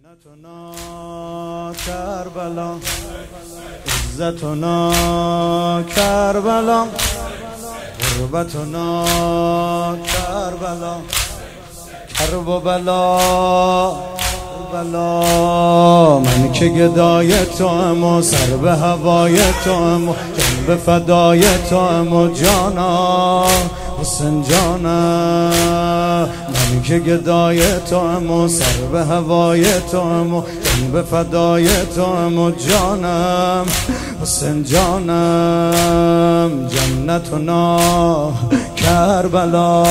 جنتنا کربلا، عزتنا کربلا، غربتنا کربلا، کرب و بلا من که گدای توام و سر به هوای توام و جان به فدای توام و جانا حسین جانم. من که گدای توام و سر به هوای توام و جان به فدای توام و جانم حسین جانم. جنتنا کربلا،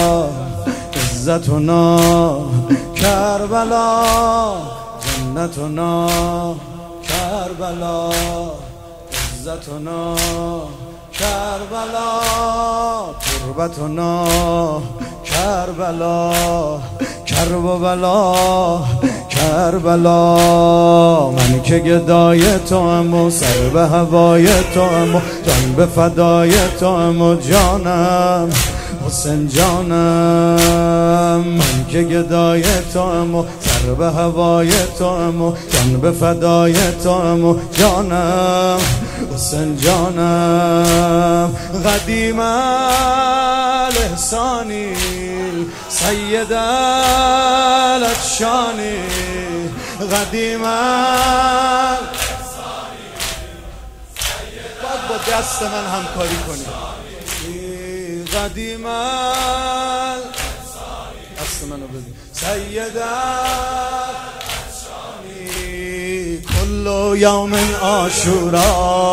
عزتنا کربلا، جنتنا کربلا، عزتنا کربلا، تربتنا کربلا، کرب و بلا کربلا. من که گدای توام و سر به هوای توام و جان به فدای توام و جانم حسین جانم. من که گدای توام و سر به هوای توام و جان به فدای توام و جانم حسین جانم. قدیم الاحسانی سید الاتشانی، قدیم الاحسانی باید با دست من همکاری کنی. قدیم دست منو بدی سید الاتشانی. کل یوم عاشورا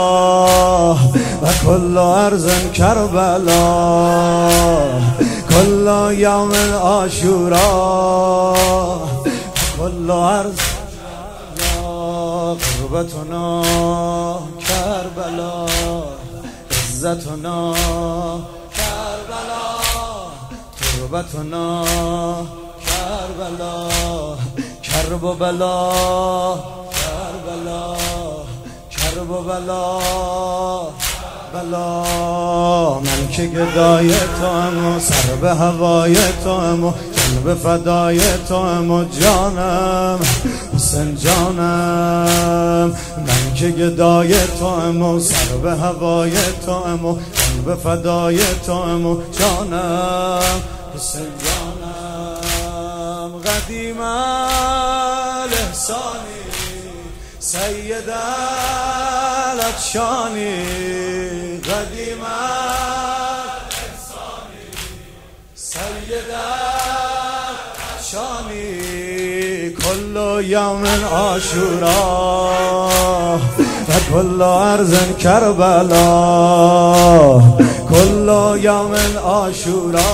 و کل ارض کربلا، کل یوم عاشورا کل ارض قربتنا کربلا، عزتنا کربلا، تربتنا کربلا، کرب و بلا کربلا، کرب و بلا بلا. من که گدای توام و سر به هوای توام و جان به فدای توام و جانم حسین جانم. من که گدای توام و سر به هوای توام و جان به فدای توام و جانم حسین جانم. قدیم الاحسانی سید الاتشانی، قدیم الاحسانی سید الاتشانی. کل یوم عاشورا و کل ارض کربلا، کل یوم عاشورا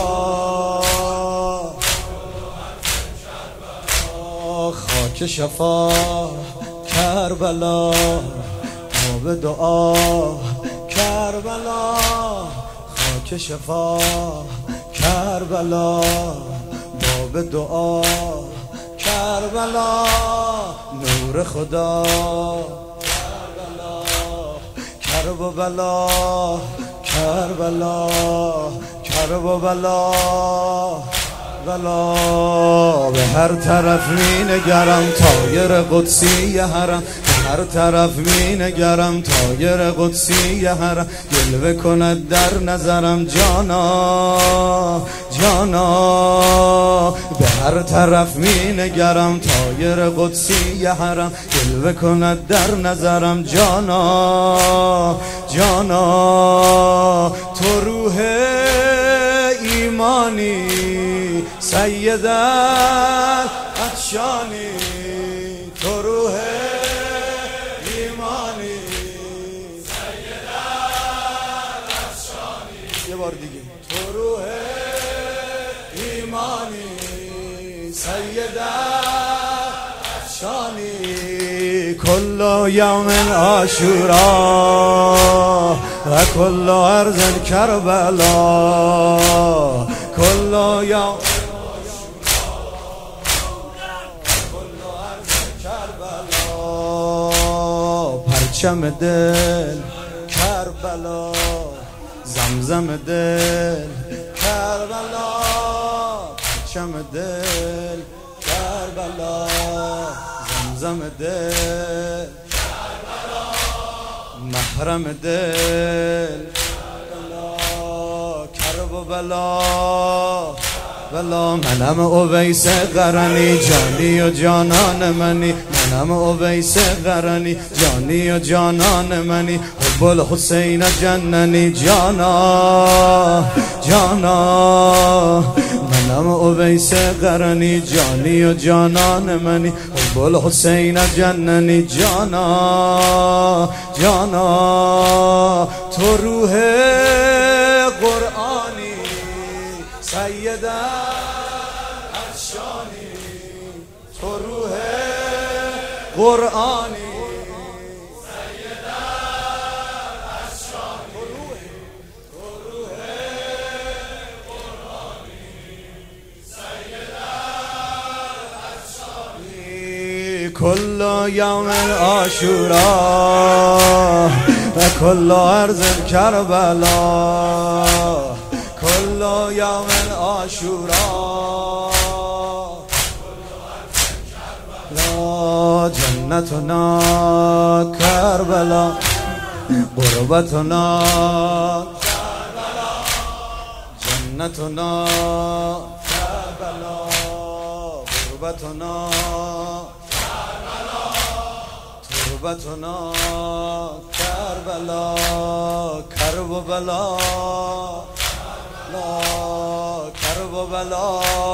خاک شفا کربلا، آب دعا کربلا، خاک شفا کربلا، باب دعا کربلا، نور خدا کربلا، کرب و بلا کربلا، کرب و بلا بلا. به هر طرف می نگرم طایر قدسی حرم، به هر طرف می نگرم طایر قدسی حرم. جلوه کند در نظرم جانا جانا، به هر طرف می نگرم طایر قدسی حرم. جلوه کند در نظرم جانا جانا. تو روح ایمانی سید الاتشانی، تو روح ایمانی سید الاتشانی. یه بار دیگه تو روح ایمانی سید الاتشانی. کل یوم عاشورا و کل ارض کربلا، کل یوم پرچم دل کربلا، زمزم دل کربلا، پرچم دل کربلا، اعظم دل محرم دل کرب و بلا منم اویس قرنی جانی و جانان منی منم اویس قرنی جانی و جانان منی حب الحسین جننی جانا منم اویس قرنی جانی و جانان منی حب الحسین جننی جانا تو روح قرآنی سید ارشانی تو روح قرآنی سید ارشانی تو روح قرآنی سید ارشانی کل یوم عاشورا و کل ارض کربلا کل یوم عاشورا لا جنتنا کربلا غربتنا جنتنا کربلا غربتنا تربتنا کربلا کرب و بلا کرب و بلا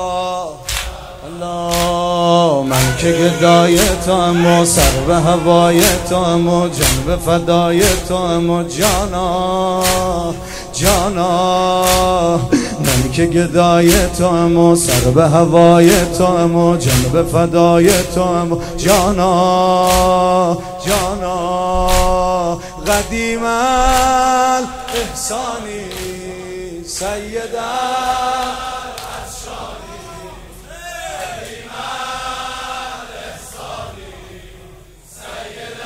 الله من که گدای توام و سر به هوای توام و جان به فدای توام و جانا من که گدای توام و سر به هوای توام و جان به فدای توام و جانا قدیم الاحسانی سید ارشانی قدیم الاحسانی سید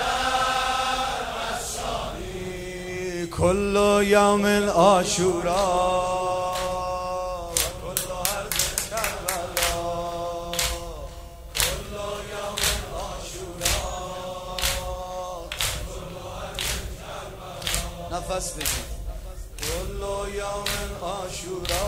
ارشانی کل یوم عاشورا و کل ارض کربلا کل یوم عاشورا کل ارض کربلا نفس بگید کل یوم عاشورا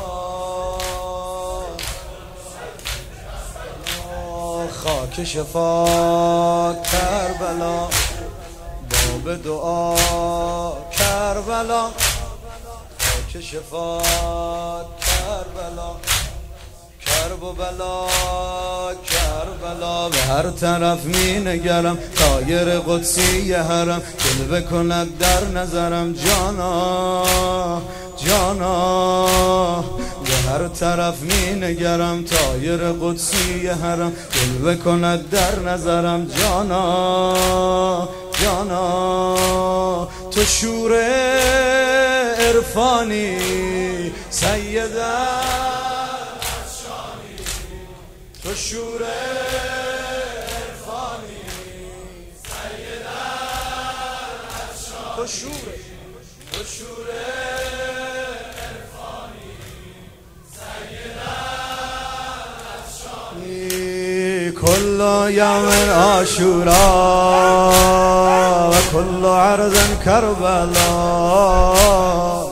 خاک شفا کربلا باب دعا کربلا خاک شفا کربلا کرب و بلا کربلا به هر طرف می نگرم طایر قدسی حرم جلوه کند در نظرم جانا به هر طرف می نگرم طایر قدسی حرم جلوه کند در نظرم جانا تو شور عرفانی سید ارشانی تو شور عرفانی سید ارشانی تو شور عرفانی سید ارشانی کل یوم عاشورا و کل عرض کربلا